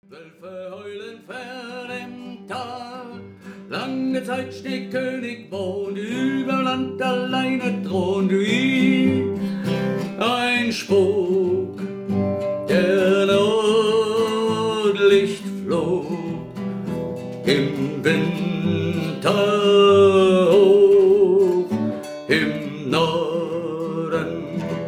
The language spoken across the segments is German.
Wölfe heulen fern im Tal, lange Zeit Schneekönig wohnt, über Land alleine thront wie ein Spuk, der Nordlicht flog im Winter hoch im Norden.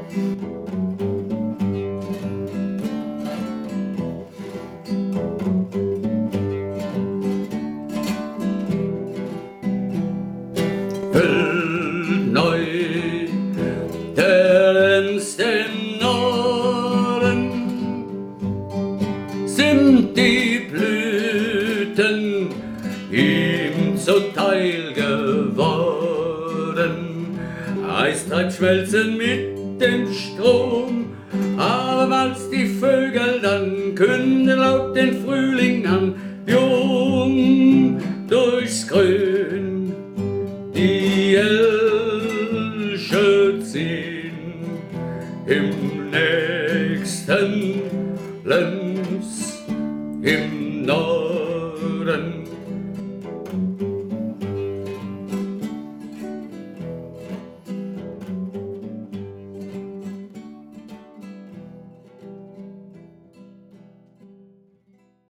Neu, der ins den Norden sind die Blüten ihm zuteil geworden. Eis treibt Schmelzen mit dem Strom, aber als die Vögel dann künden laut den Frühling an, jung durchs Grün die Elche ziehen, im nächsten Lenz im Norden.